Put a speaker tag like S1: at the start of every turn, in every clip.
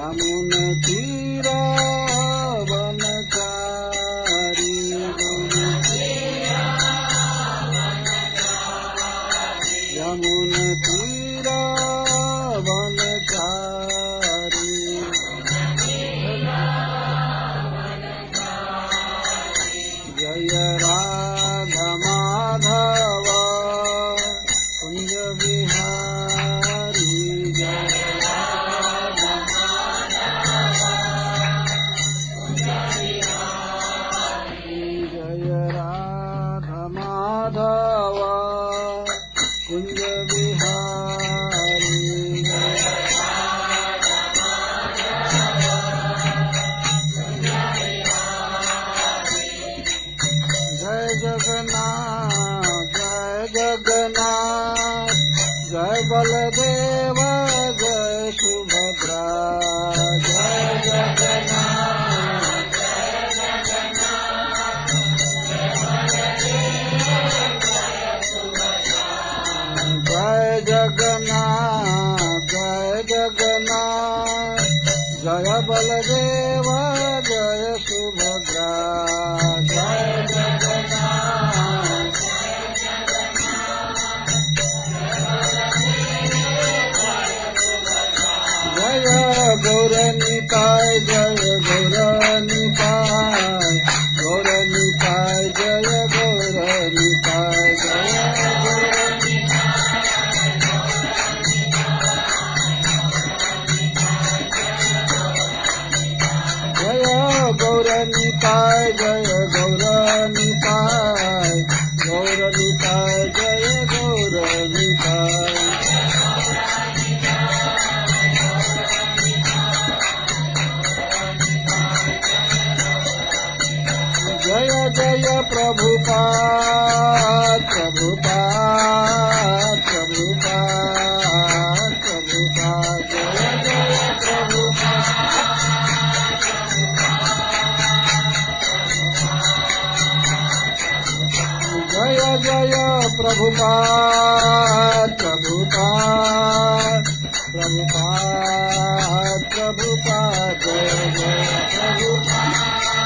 S1: वनचारी यमुन तीरा वनचारी जय राधा माधव कुंज बिहारी जय राधा माधव कुंज बिहारी जय जगन्नाथ जय बलदेव जय सुभद्रा जय जगन्नाथ जय जगन्नाथ जय बलदेव जय सुभद्रा जय जगन्नाथ जय गौरनिताय जय गौरनिताय गौरनिताय जय गौरनिताय जय गौरनिताय जय गौरनिताय गौरनिताय जय गौरनिताय जय जय प्रभुपाद प्रभुपाद प्रभुपाद प्रभुपाद जय जय प्रभुपाद जय जय प्रभुपाद प्रभुपाद प्रभुपाद प्रभुपाद जय जय प्रभुपाद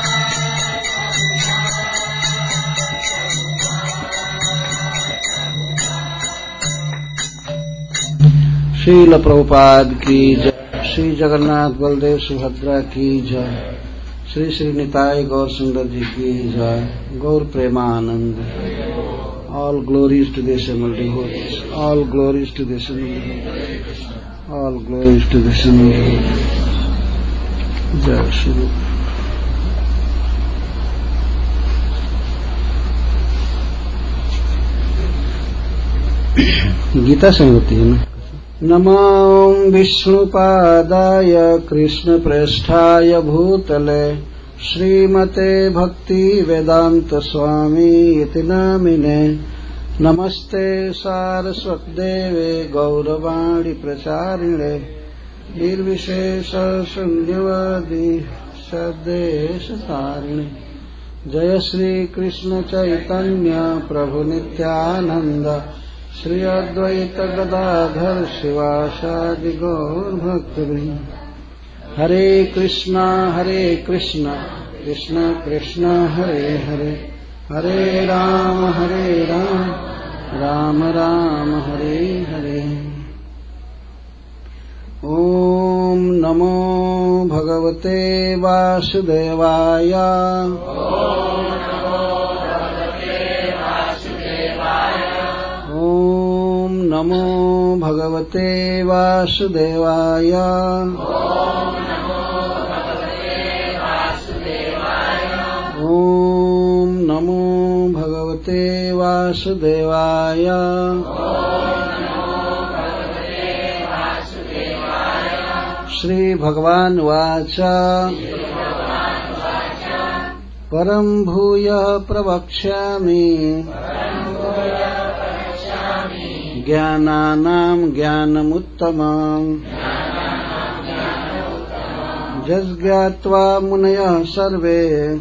S1: श्रील प्रभुपाद की जय। श्री जगन्नाथ बलदेव सुभद्रा की जय। श्री श्री निताय गौर सुंदर जी की जय। गौर Premanand. All glories to the assembled devotees. All glories to the assembled devotees. All glories to the assembled devotees. जय श्री। गीता से होती है ना। नमो विष्णुपादाय कृष्णप्रेष्ठाय भूतले श्रीमते भक्ति वेदांत स्वामी इति नामिने। नमस्ते सारस्वतदेवे गौरवाणी प्रचारिणे निर्विशेष शून्यवादी सदेशतारिणे। जय श्री कृष्ण चैतन्य प्रभु नित्यानंद श्री अद्वैत गदाधर शिवासादि गौर भक्तवृंद। हरे कृष्णा कृष्ण कृष्ण हरे हरे हरे राम राम राम हरे हरे। ओम नमो भगवते वासुदेवाय। ओम नमो भगवते वासुदेवाय। ओम नमो भगवते वासुदेवाय। श्री भगवान वाच परम भूय प्रवक्ष्यामि ज्ञानानां ज्ञानमुत्तमम् यज्ञात्वा मुनयः सर्वे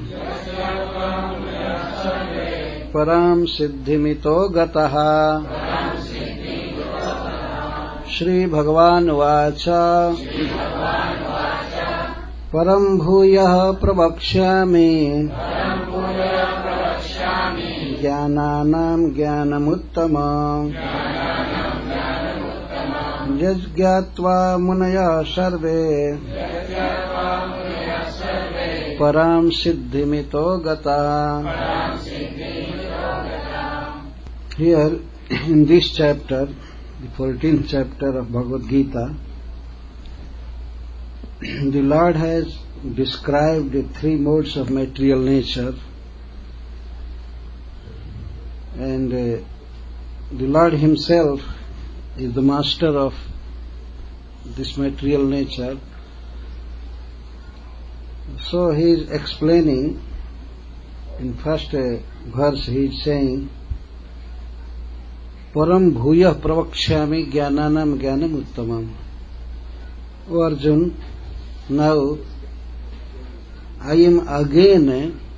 S1: परां सिद्धिमितो गतः। श्री भगवान वाच परं भूयः प्रवक्ष्यामि ज्ञानानां ज्ञानमुत्तमम् यज्ञात्वा मुनयः सर्वे परां सिद्धिमितो गता. Here in this chapter, the 14th chapter of Bhagavad Gita, the Lord has described the three modes of material nature, and the Lord himself is the master of this material nature. So he is explaining in first verse, he is saying, Param bhuya pravakshami jnananam jnanam uttamam. O Arjun, now I am again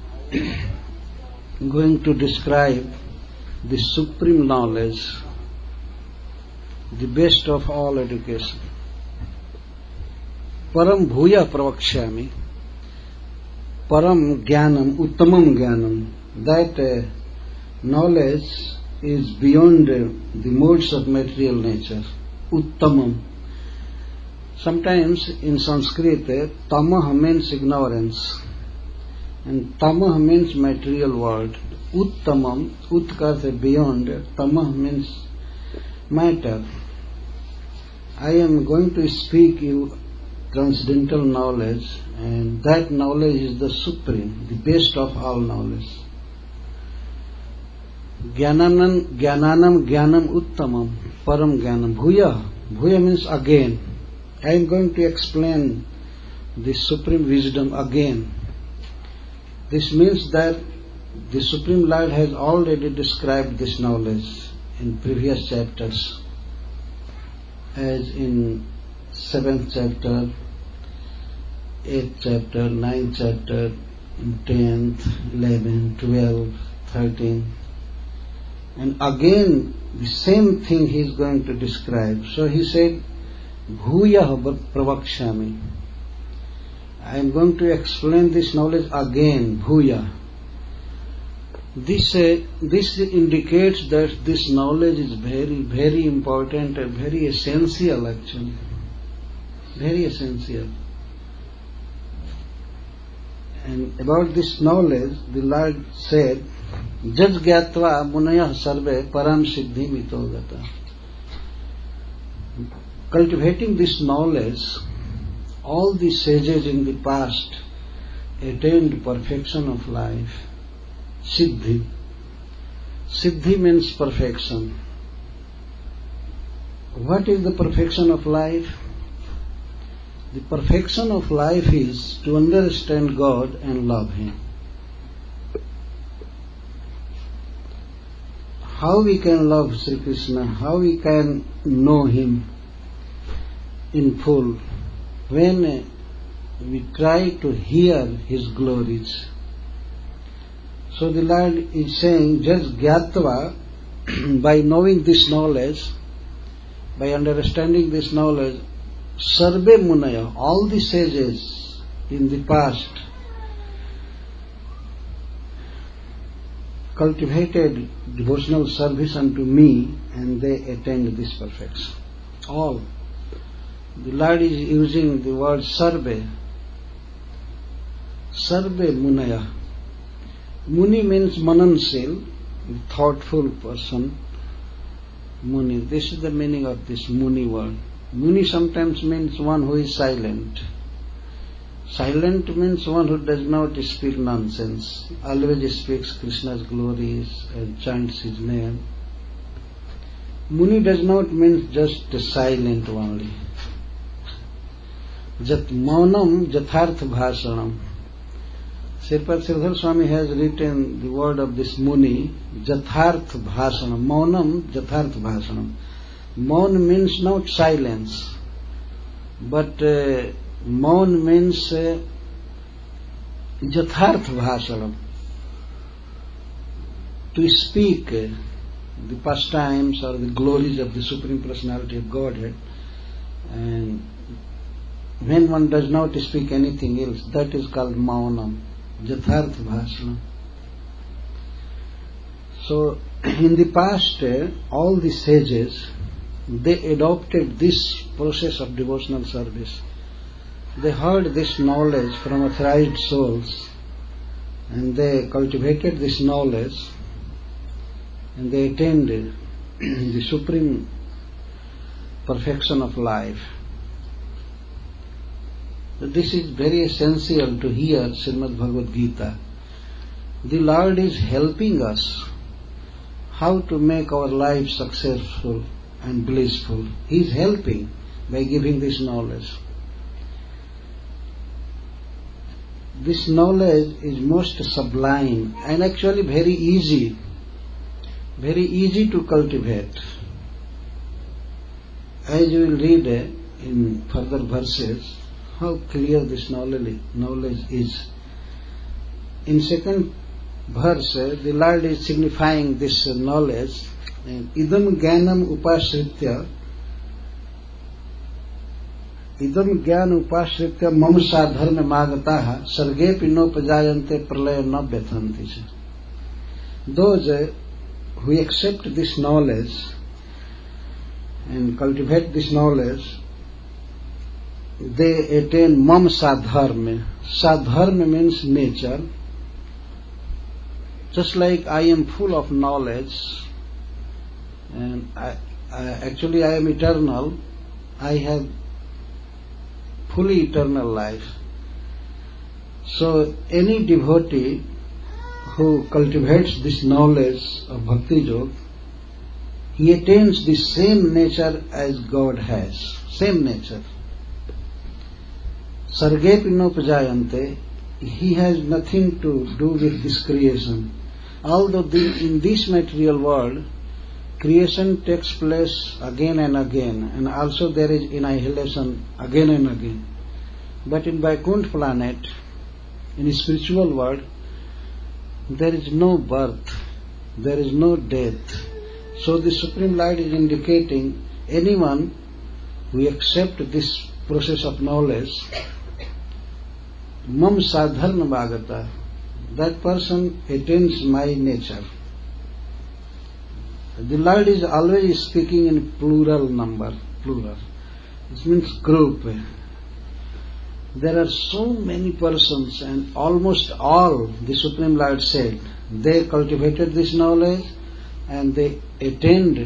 S1: going to describe the supreme knowledge, the best of all education. Param bhuya pravakshami. Param jnanam, uttamam jnanam. That knowledge is beyond the modes of material nature. Uttamam. Sometimes in Sanskrit, tamah means ignorance, and tamah means material world. Uttamam, utka beyond, tamah means matter. I am going to speak you transcendental knowledge, and that knowledge is the supreme, the best of all knowledge. Jnananam jnanam uttamam, param jnanam. Bhuya means again. I am going to explain the supreme wisdom again. This means that the Supreme Lord has already described this knowledge in previous chapters, as in 7th chapter, 8th chapter, 9th chapter, 10th, 11th, 12th, 13th. And again the same thing he is going to describe. So he said, Bhuyah pravakshami. I am going to explain this knowledge again, Bhuyah. This indicates that this knowledge is very, very important and very essential actually. Very essential. And about this knowledge, the Lord said, Jaj gyatva munayah sarve param siddhi mito gata. Cultivating this knowledge, all the sages in the past attained perfection of life. Siddhi. Siddhi means perfection. What is the perfection of life? The perfection of life is to understand God and love Him. How we can love Sri Krishna, how we can know Him in full, when we try to hear His glories. So the Lord is saying, just gyatva, by knowing this knowledge, by understanding this knowledge, sarve munaya, all the sages in the past cultivated devotional service unto me, and they attained this perfection. All. The Lord is using the word sarve. Sarve munaya. Muni means manansil, thoughtful person. Muni. This is the meaning of this Muni word. Muni sometimes means one who is silent. Silent means one who does not speak nonsense, always speaks Krishna's glories and chants His name. Muni does not mean just silent only. Jat maunam jatharth bhashanam. Sripad Sridhar Swami has written the word of this Muni, jatharth bhashanam. Maunam jatharth bhashanam. Maun means not silence, but Maun means jatharth bhashanam. To speak the pastimes or the glories of the Supreme Personality of Godhead, and when one does not speak anything else, that is called maunam, Yathartha Bhashana. So, in the past, all the sages, they adopted this process of devotional service. They heard this knowledge from authorized souls, and they cultivated this knowledge, and they attained the supreme perfection of life. But this is very essential to hear Srimad Bhagavad Gita. The Lord is helping us how to make our life successful and blissful. He is helping by giving this knowledge. This knowledge is most sublime and actually very easy to cultivate. As you will read in further verses, how clear this knowledge is. In second verse, the Lord is signifying this knowledge. Idam jnanam upashritya mam sadharma magataha sarge pinopajayante pralaya na vyathanti. Those who accept this knowledge and cultivate this knowledge, they attain mam sadharma. Sadharma means nature. Just like I am full of knowledge, and I am eternal, I have fully eternal life. So any devotee who cultivates this knowledge of Bhakti Yoga, he attains the same nature as God has, same nature. Sarge pinopajayante, he has nothing to do with this creation. Although in this material world, creation takes place again and again, and also there is annihilation again and again. But in Vaikuntha planet, in the spiritual world, there is no birth, there is no death. So the Supreme Lord is indicating anyone who accepts this process of knowledge, mam sadharma bhagata, that person attains my nature. The Lord is always speaking in plural number, plural. It means group. There are so many persons, and almost all, the Supreme Lord said, they cultivated this knowledge and they attained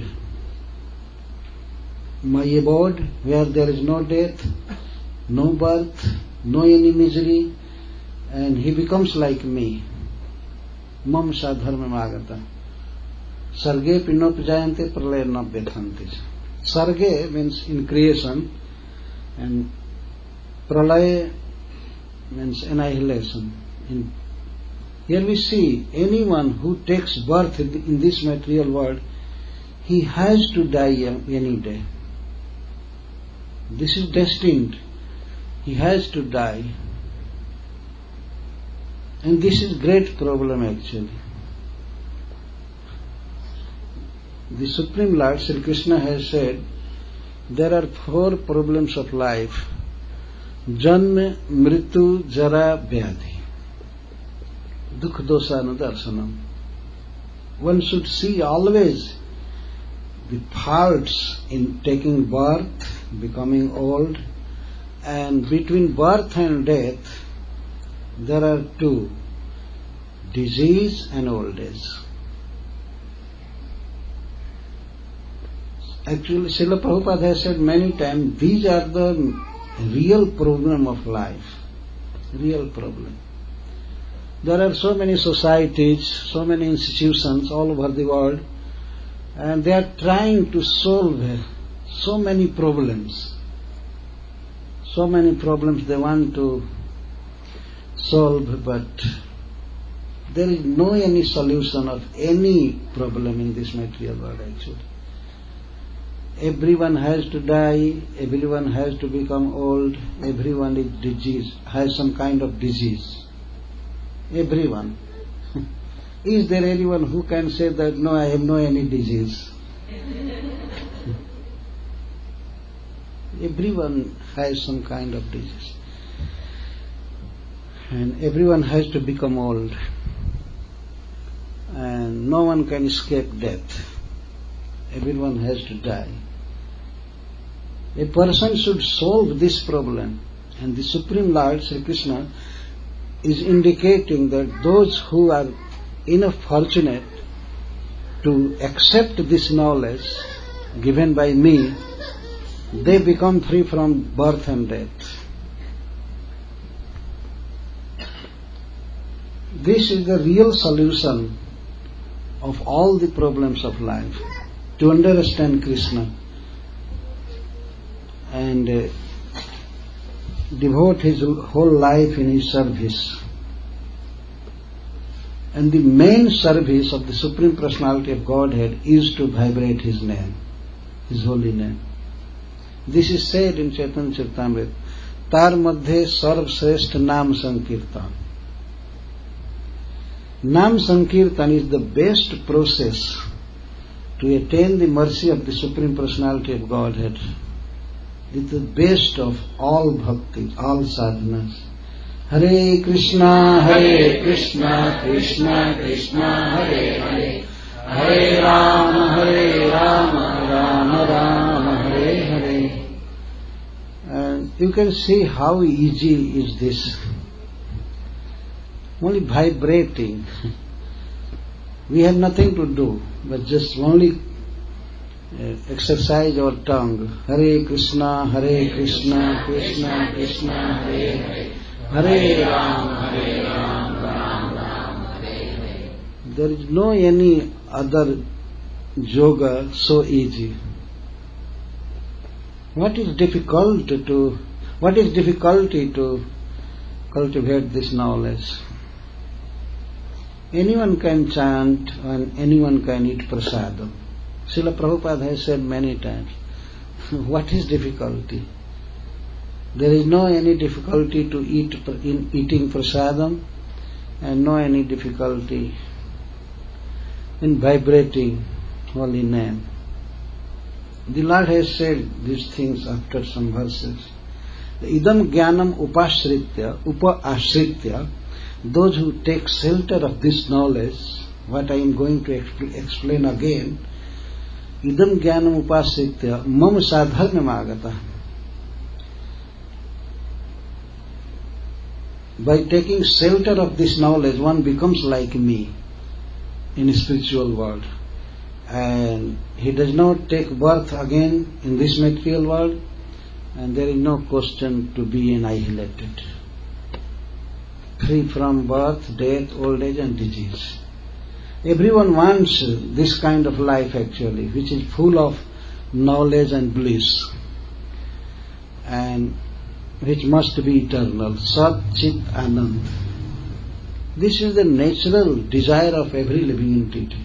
S1: my abode where there is no death, no birth, no any misery, and he becomes like me. Mam sadharma magata. Sarge pinopajayante pralaya na vyathanti. Sarge means in creation, and pralaya means annihilation. Here we see anyone who takes birth in this material world, he has to die any day. This is destined. He has to die. And this is great problem actually. The Supreme Lord Sri Krishna has said there are 4 problems of life: Janma, Mritu, Jara, Vyadhi. Dukh dosanudarsanam. One should see always the faults in taking birth, becoming old, and between birth and death there are 2, disease and old age. Actually, Srila Prabhupada has said many times, these are the real problem of life. Real problem. There are so many societies, so many institutions all over the world, and they are trying to solve so many problems. So many problems they want to solve, but there is no any solution of any problem in this material world actually. Everyone has to die, everyone has to become old, everyone is diseased, has some kind of disease. Everyone. Is there anyone who can say that, no, I have no any disease? Everyone has some kind of disease. And everyone has to become old. And no one can escape death. Everyone has to die. A person should solve this problem. And the Supreme Lord, Sri Krishna, is indicating that those who are enough fortunate to accept this knowledge given by me, they become free from birth and death. This is the real solution of all the problems of life, to understand Krishna and devote his whole life in his service. And the main service of the Supreme Personality of Godhead is to vibrate his name, his holy name. This is said in Chaitanya Charitamrita, Tar Madhye Sarv Shrestha Nam Sankirtan. Nam Sankirtan is the best process to attain the mercy of the Supreme Personality of Godhead. It is the best of all bhakti, all sadhanas. Hare Krishna, Krishna Krishna, Hare Hare, Hare Rama, Rama Rama, Hare Hare. And you can see how easy is this. Only vibrating. We have nothing to do, but just only exercise our tongue. Hare Krishna, Krishna Krishna, Hare Hare, Hare Rama, Rama Rama, Hare Hare. There is no any other yoga so easy. What is difficulty to cultivate this knowledge? Anyone can chant and anyone can eat prasadam. Srila Prabhupada has said many times, what is difficulty? There is no any difficulty to in eating prasadam, and no any difficulty in vibrating holy name. The Lord has said these things after some verses. Idam jnanam upa-ashritya, those who take shelter of this knowledge, what I am going to explain again, idam jnanam upasritya mam sadharnyam agata. By taking shelter of this knowledge, one becomes like me in the spiritual world. And he does not take birth again in this material world, and there is no question to be annihilated. Free from birth, death, old age and disease. Everyone wants this kind of life actually, which is full of knowledge and bliss, and which must be eternal. Sat Chit Anand. This is the natural desire of every living entity,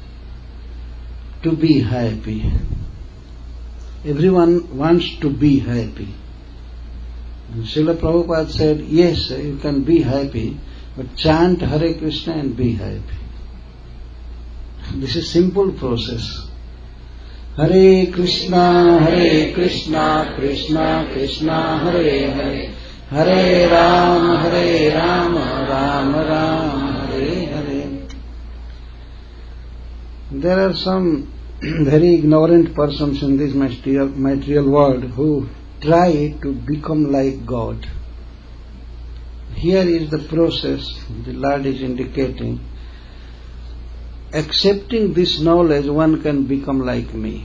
S1: to be happy. Everyone wants to be happy. And Srila Prabhupada said, yes, you can be happy, but chant Hare Krishna and be happy. This is simple process. Hare Krishna, Krishna Krishna, Hare Hare, Hare Rama, Rama Rama, Hare Hare. There are some very ignorant persons in this material world who try to become like God. Here is the process the Lord is indicating. Accepting this knowledge, one can become like me,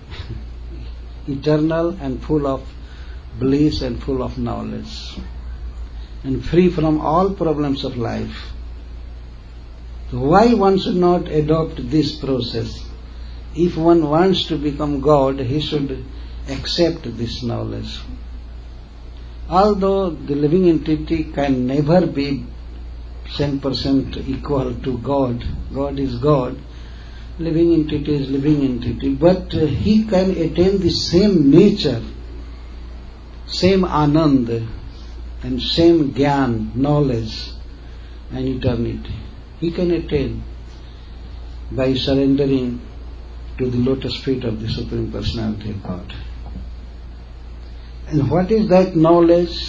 S1: eternal and full of bliss and full of knowledge, and free from all problems of life. So why one should not adopt this process? If one wants to become God, he should accept this knowledge. Although the living entity can never be 10% equal to God, God is God, living entity is living entity, but he can attain the same nature, same anand and same gyan, knowledge and eternity. He can attain by surrendering to the lotus feet of the Supreme Personality of God. And what is that knowledge?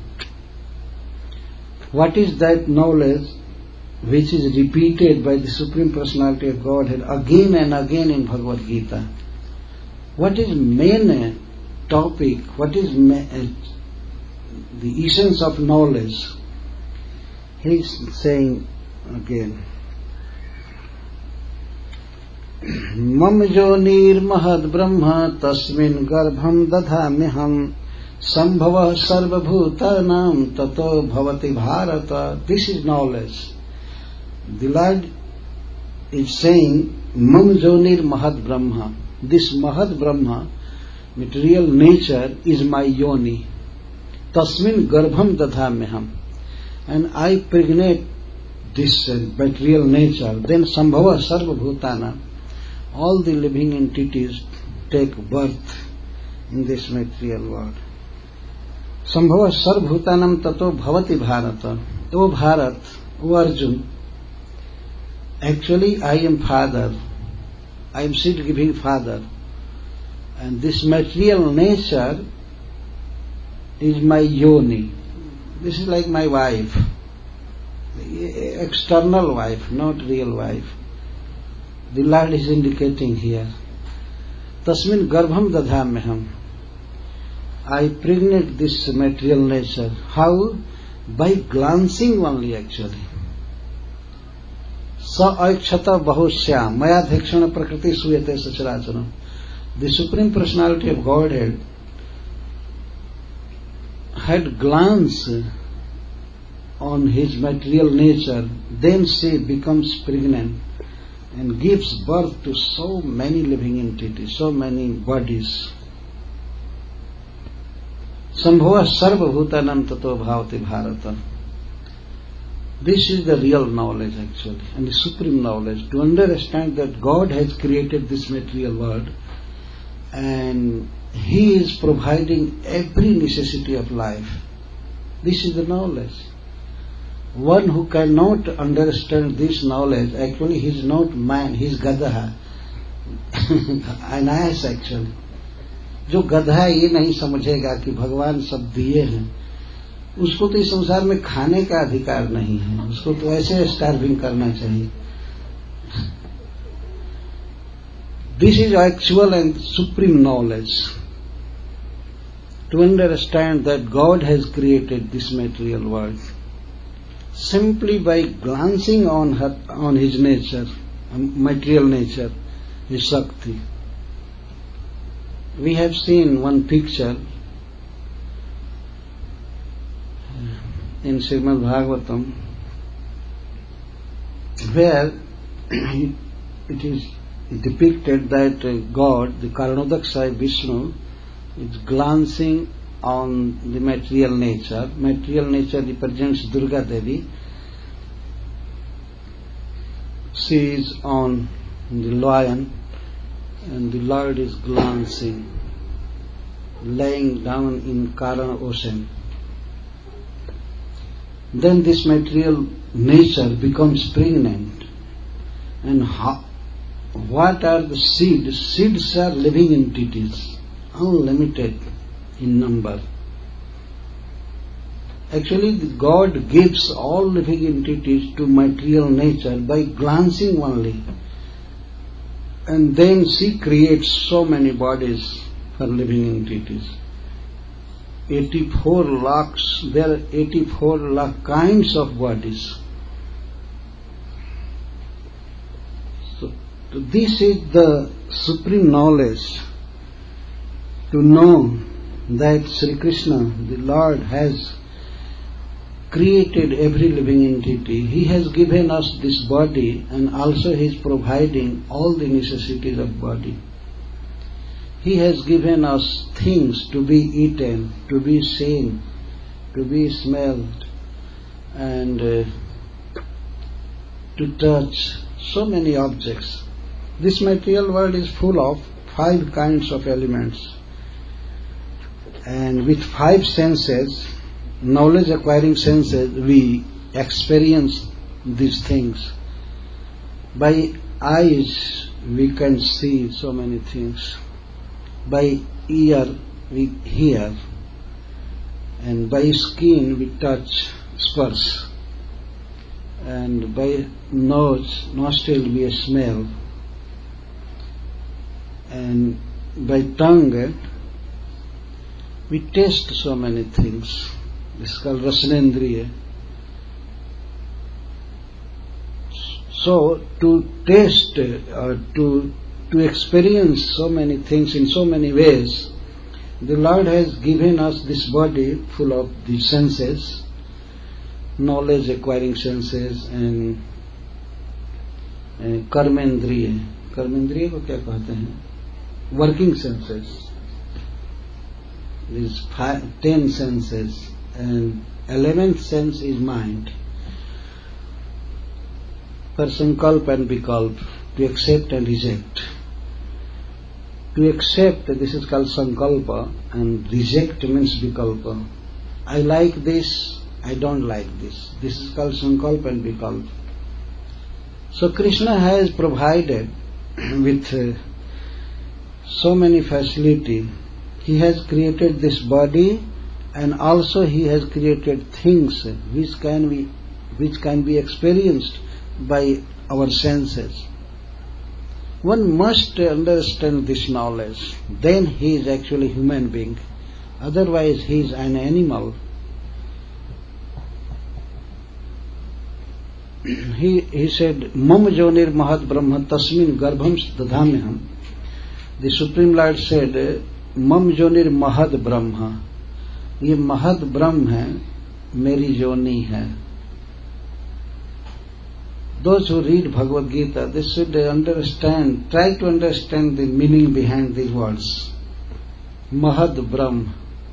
S1: What is that knowledge which is repeated by the Supreme Personality of Godhead again and again in Bhagavad Gita? What is main topic? What is the essence of knowledge? He is saying again, Mam jonir mahad brahma tasmin garbham dadhamiham sambhava sarvabhutanam tato bhavati bharata. This is knowledge. The Lord is saying, Mam jonir mahad brahma. This mahad brahma, material nature, is my yoni. Tasmin garbham dadhamiham. And I pregnate this material nature. Then sambhava sarva bhutana. All the living entities take birth in this material world. Sambhava sarva bhutanam tato bhavati bharata. O Bharat, O Arjun, actually I am father. I am seed-giving father. And this material nature is my yoni. This is like my wife, external wife, not real wife. The Lord is indicating here. Tasmin garbham dadhamiham. I pregnate this material nature. How? By glancing only, actually. Sa aikshata bahusya maya dhikshana prakriti suyate sacharacharam. The Supreme Personality of Godhead had glance on his material nature, then she becomes pregnant and gives birth to so many living entities, so many bodies. Sambhava sarva bhutanam tato bhavati bharata. This is the real knowledge actually, and the supreme knowledge, to understand that God has created this material world and He is providing every necessity of life. This is the knowledge. One who cannot understand this knowledge, actually he is not man, he is gadha, an ass actually. जो गधा ये नहीं समझेगा कि भगवान सब दिए हैं, उसको तो इस संसार में खाने का अधिकार नहीं है, उसको तो ऐसे स्टार्विंग करना चाहिए. This is actual and supreme knowledge. To understand that God has created this material world simply by glancing on His nature, material nature, His Shakti. We have seen one picture in Srimad Bhagavatam where it is depicted that God, the Karanodaksha Vishnu, is glancing on the material nature. Material nature represents Durga Devi. She is on the lion and the Lord is glancing, laying down in Karana ocean. Then this material nature becomes pregnant. And what are the seeds? Seeds are living entities, unlimited in number. Actually, God gives all living entities to material nature by glancing only. And then she creates so many bodies for living entities. 84 lakhs, there are 84 lakh kinds of bodies. So this is the supreme knowledge, to know that Sri Krishna, the Lord, has created every living entity. He has given us this body and also He is providing all the necessities of body. He has given us things to be eaten, to be seen, to be smelled, and to touch so many objects. This material world is full of 5 kinds of elements, and with 5 senses, knowledge acquiring senses, we experience these things. By eyes we can see so many things. By ear we hear. and by skin we touch, spurse, and by nostril we smell, and by tongue we taste so many things. This is called Rasanendriya. So to taste or to experience so many things in so many ways, the Lord has given us this body full of the senses, knowledge acquiring senses, and कर्मेंद्रिय. कर्मेंद्रिय को क्या कहते हैं? Working senses. These 10 senses, and 11th sense is mind. For sankalp and vikalp, to accept and reject. To accept, this is called sankalpa, and reject means vikalpa. I like this, I don't like this. This is called sankalpa and vikalpa. So Krishna has provided with so many facility. He has created this body, and also He has created things which can be experienced by our senses. One must understand this knowledge. Then he is actually human being. Otherwise he is an animal. He said, Mam jonir mahat brahma tasmin garbham dadhamyaham. The Supreme Lord said, Mam jonir mahad brahma. ये महद ब्रह्म है, मेरी जोनी है. Those who read Bhagavad Gita, they should understand, try to understand the meaning behind these words. Mahad Brahm.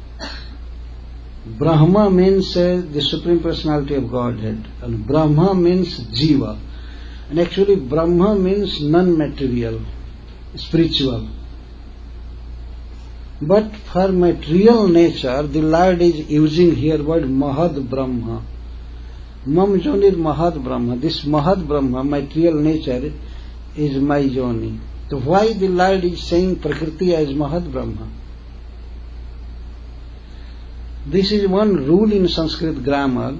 S1: Brahma means the Supreme Personality of Godhead, and Brahma means Jiva. And actually Brahma means non-material, spiritual. But for material nature, the Lord is using here word Mahad Brahma. Mam Jonir Mahad Brahma. This Mahad Brahma, material nature, is my Joni. So why the Lord is saying Prakriti as Mahad Brahma? This is one rule in Sanskrit grammar.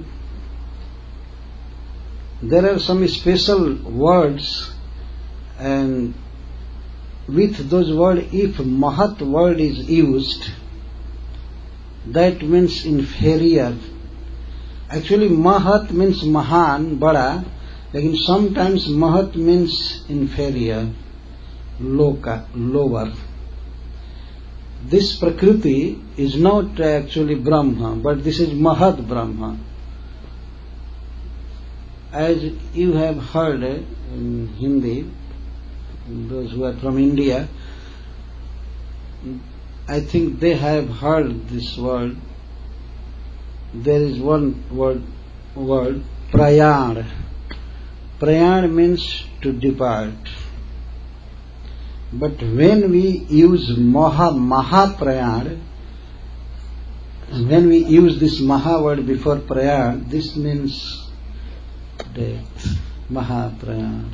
S1: There are some special words, and with those words, if Mahat word is used, that means inferior. Actually Mahat means Mahan, Bada, but sometimes Mahat means inferior, lower. This Prakriti is not actually Brahma, but this is Mahad Brahma. As you have heard in Hindi, those who are from India, I think they have heard this word. There is one word, prayaan. Prayaan means to depart. But when we use maha prayaan, when we use this maha word before prayaan, this means death, maha prayaan.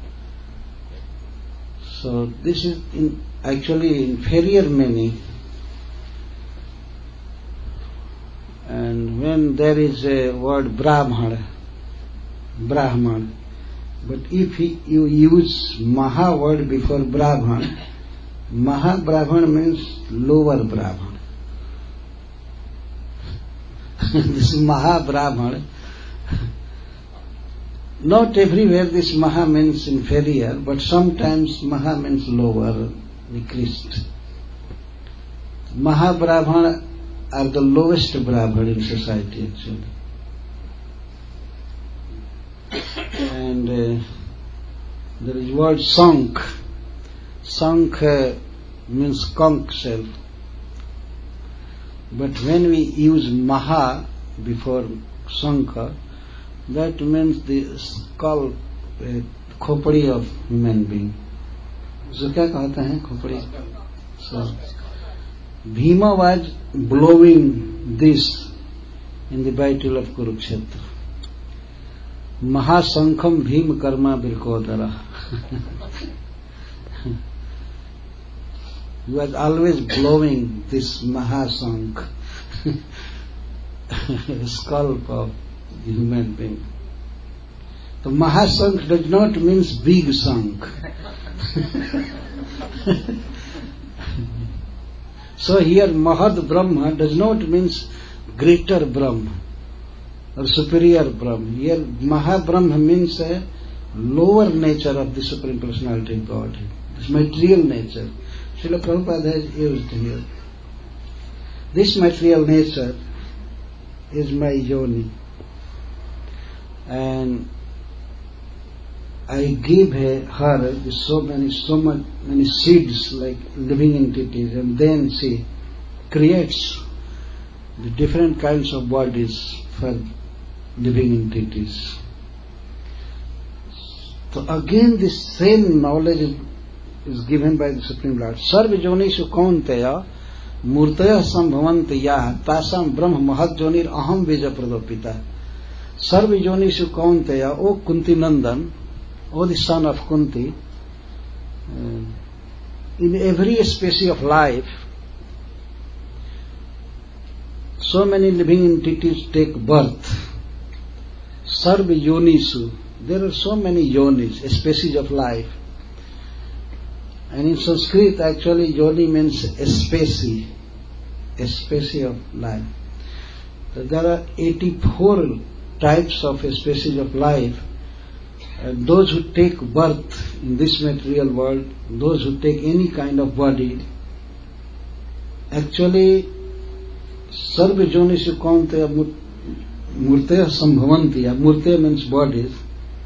S1: So this is actually inferior meaning. And when there is a word Brahman, but if you use Maha word before Brahman, Maha Brahman means lower Brahman. This is Maha Brahman. Not everywhere this Maha means inferior, but sometimes Maha means lower, decreased. Maha Brahman are the lowest Brahman in society actually. And there is word Sank. Sank means conch shell. But when we use Maha before Sankha, that means the skull, khopadi of human being. So क्या कहते हैं खोपड़ी? So Bhima was blowing this in the battle of Kurukshetra. Mahasankham Bhim Karma Birkodara. He was always blowing this Mahasankh. scalp of the human being. So Mahasankh does not mean big Sankh. So here Mahad Brahma does not mean greater Brahma or superior Brahma. Here Mahabrahma means a lower nature of the Supreme Personality of Godhead. This material nature. Srila Prabhupada has used here. This material nature is my yoni. And I give her so many seeds like living entities, and then she creates the different kinds of bodies for living entities. So again this same knowledge is given by the Supreme Lord. Sarva jonishu kaunteya murtaya sambhavanti yah tasam brahma mahadjonir aham bija pradopita. Sarva jonishu kaunteya, O Kunti Nandan, O the son of Kunti, in every species of life, so many living entities take birth. Sarva yonisu, there are so many yonis, species of life. And in Sanskrit actually yoni means a species of life. So there are 84 types of species of life. And those who take birth in this material world, those who take any kind of body, actually sarva jonishu kaunteya murtaya sambhavanti. Murtaya means bodies.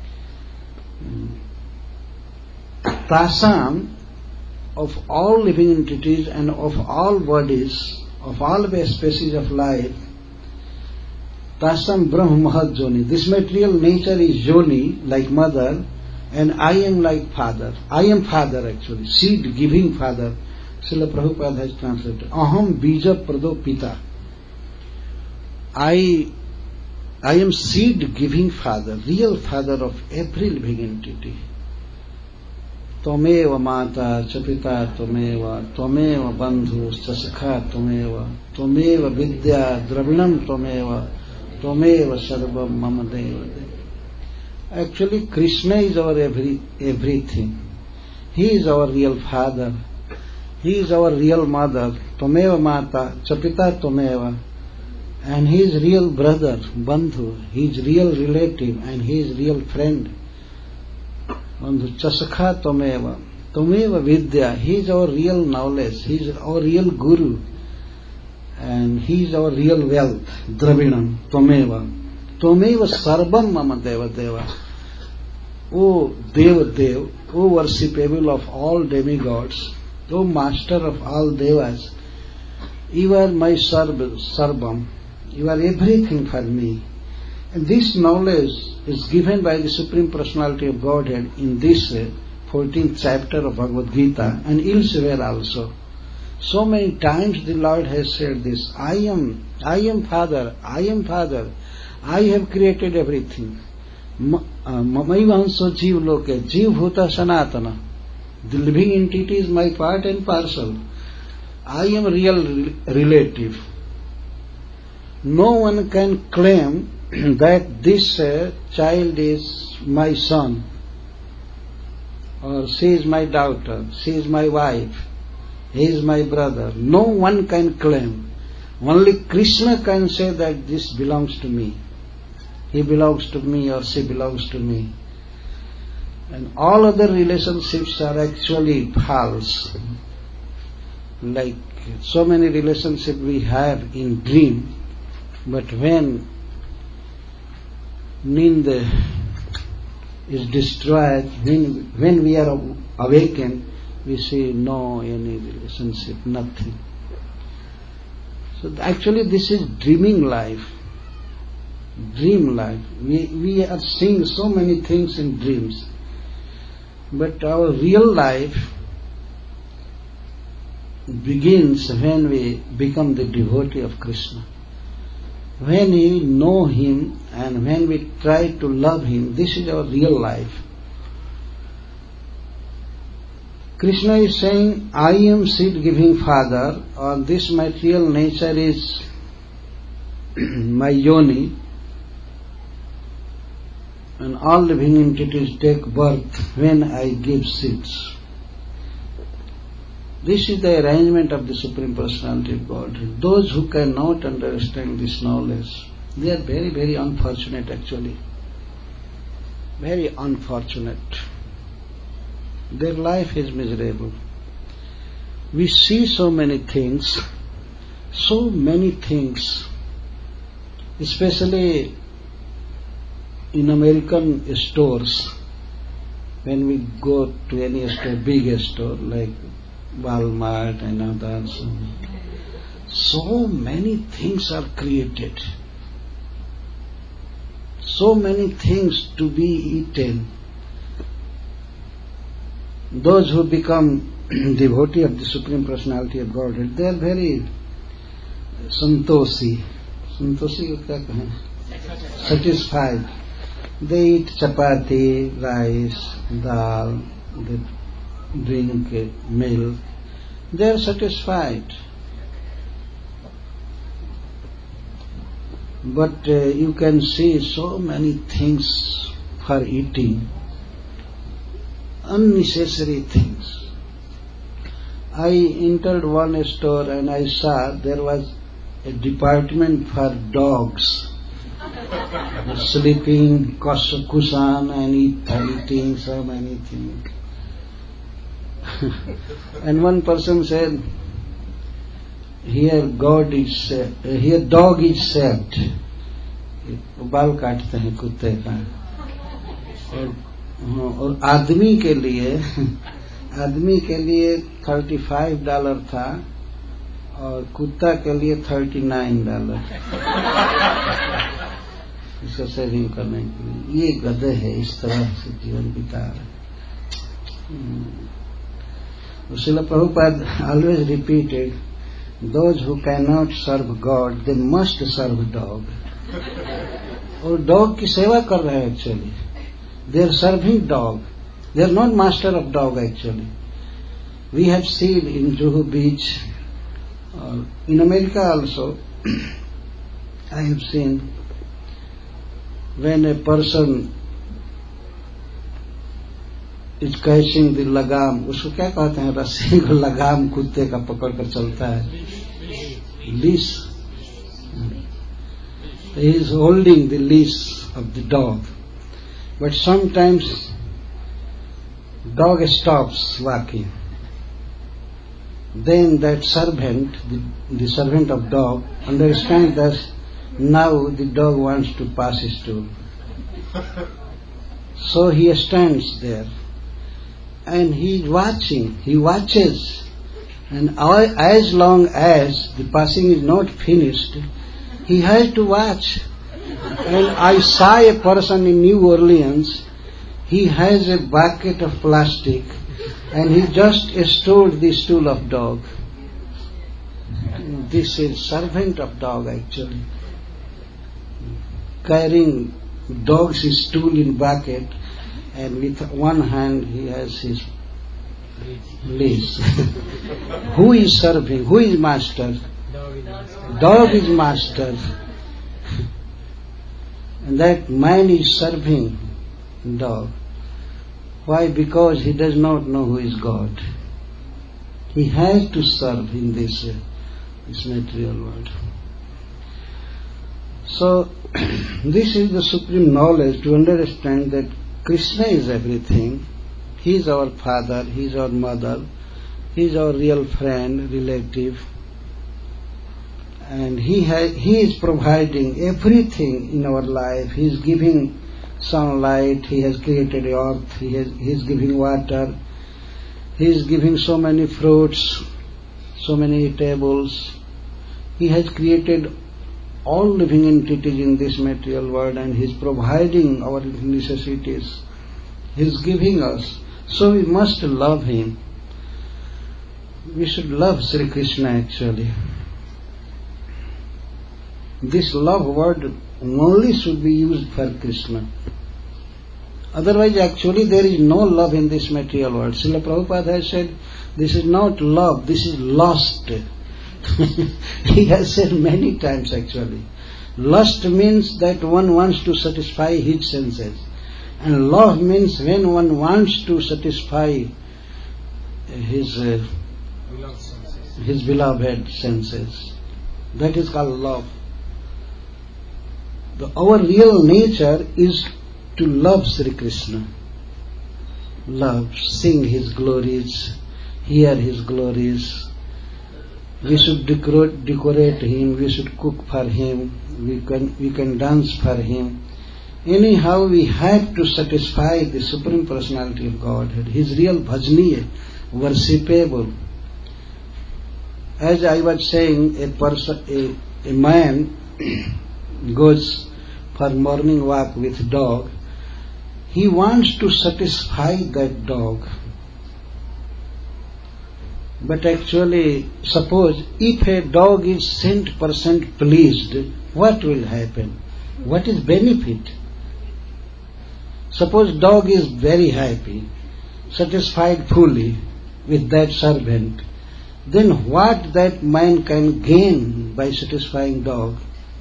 S1: Tasam, of all living entities and of all bodies, of all the species of life, Tasam Brahma Mahadjoni. This material nature is Joni, like mother, and I am like father. I am father actually, seed giving father. Srila Prabhupada has translated. Aham bija prado pita. I am seed giving father, real father of every living entity. Tvameva mata chapita tvameva, tvameva bandhu chasakha tvameva, tvameva vidya dravinam tvameva, tvameva sarvam mama deva. Actually Krishna is our everything. He is our real father. He is our real mother. Tvameva mata chapita tvameva. And he is real brother, bandhu. He is real relative and he is real friend. Bandhu chasakha tvameva. Tvameva vidya. He is our real knowledge. He is our real guru. And he is our real wealth. Dravinam. Tvameva. Tvameva sarvam mama deva deva. O Deva Dev, O worshipable of all demigods, O master of all devas, you are my sarvam. You are everything for me. And this knowledge is given by the Supreme Personality of Godhead in this 14th chapter of Bhagavad Gita and elsewhere also. So many times the Lord has said this, I am Father, I am Father, I have created everything. Mamaivanso Jeev Loke, Jeev Bhuta Sanatana. The living entity is my part and parcel. I am real relative. No one can claim that this child is my son, or she is my daughter, she is my wife, he is my brother. No one can claim. Only Krishna can say that this belongs to me. He belongs to me or she belongs to me. And all other relationships are actually false. Like so many relationships we have in dream, but when Ninda is destroyed, when we are awakened, we see no any relationship, nothing. So actually this is dreaming life. Dream life. We are seeing so many things in dreams. But our real life begins when we become the devotee of Krishna. When we know Him and when we try to love Him, this is our real life. Krishna is saying, I am seed-giving Father, or this material nature is my yoni, and all living entities take birth when I give seeds. This is the arrangement of the Supreme Personality of Godhead. Those who cannot understand this knowledge, they are very, very unfortunate actually. Very unfortunate. Their life is miserable. We see so many things, especially in American stores. When we go to any store, big store like Walmart and others, so many things are created. So many things to be eaten. Those who become devotee of the Supreme Personality of Godhead, they are very santoshi. Santoshi ko kya kahe? Satisfied. They eat chapati, rice, dal, they drink milk. They are satisfied. But you can see so many things for eating, unnecessary things. I entered one store and I saw there was a department for dogs, sleeping, cushion and eating so many things. And one person said, here dog is saved. बाल काटते हैं कुत्ते का, और आदमी के लिए $35 था और कुत्ता के लिए $39 इसका सेविंग करने के लिए। ये गधे है, इस तरह से जीवन बिता रहे। Srila Prabhupada always repeated, those who cannot serve God, they must serve dog. और dog की सेवा कर रहे हैं actually. They are serving dog. They are not master of dog actually. We have seen in Juhu Beach, in America also, I have seen when a person is catching the लगाम, उसको क्या कहते हैं, रस्सी को लगाम कुत्ते का पकड़ कर चलता है, leash. He is holding the leash of the dog, but sometimes dog stops walking. Then that servant, the servant of dog, understands that now the dog wants to pass his stool. So he stands there and he is watching, he watches, and as long as the passing is not finished, he has to watch. And I saw a person in New Orleans, he has a bucket of plastic and he just stored the stool of dog. This is servant of dog actually. Carrying dog's stool in bucket, and with one hand he has his leash. Who is serving? Who is master? Dog is master. And that man is serving dog. Why? Because he does not know who is God. He has to serve in this material world. So, this is the supreme knowledge to understand that Krishna is everything. He is our father, he is our mother, he is our real friend, relative, and he is providing everything in our life. He is giving sunlight, he has created earth, he is giving water, he is giving so many fruits, so many eatables. He has created all living entities in this material world, and he is providing our necessities. He is giving us. So we must love him. We should love Sri Krishna actually. This love word only should be used for Krishna. Otherwise actually there is no love in this material world. Srila Prabhupada has said, this is not love, this is lust. He has said many times actually. Lust means that one wants to satisfy his senses, and love means when one wants to satisfy his beloved senses. That is called love. Our real nature is to love Sri Krishna. Love, sing his glories, hear his glories. We should decorate him, we should cook for him, we can dance for him. Anyhow, we have to satisfy the Supreme Personality of Godhead. His real bhajaniya, worshipable. As I was saying, a man goes for morning walk with dog. He wants to satisfy that dog. But actually, suppose if a dog is 100% pleased, what will happen? What is benefit? Suppose dog is very happy, satisfied fully with that servant, then what that man can gain by satisfying dog?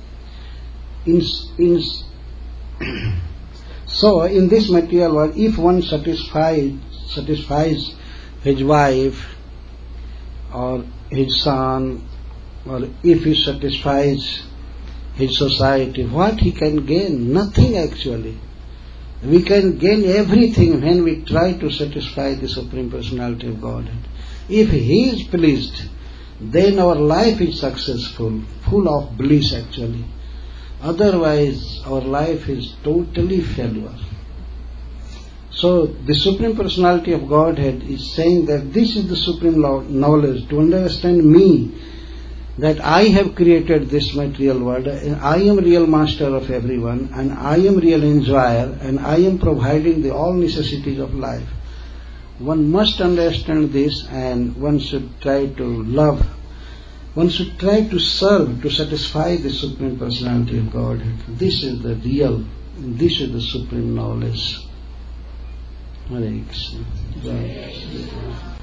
S1: So in this material world, if one satisfies his wife or his son, or if he satisfies his society, what he can gain? Nothing actually. We can gain everything when we try to satisfy the Supreme Personality of Godhead. If he is pleased, then our life is successful, full of bliss actually. Otherwise, our life is totally failure. So, the Supreme Personality of Godhead is saying that this is the supreme knowledge, to understand me, that I have created this material world, and I am real master of everyone, and I am real enjoyer, and I am providing the all necessities of life. One must understand this, and one should try to love, one should try to serve, to satisfy the Supreme Personality of Godhead. This is the real, this is the supreme knowledge. Hare Krishna. Jai Krishna.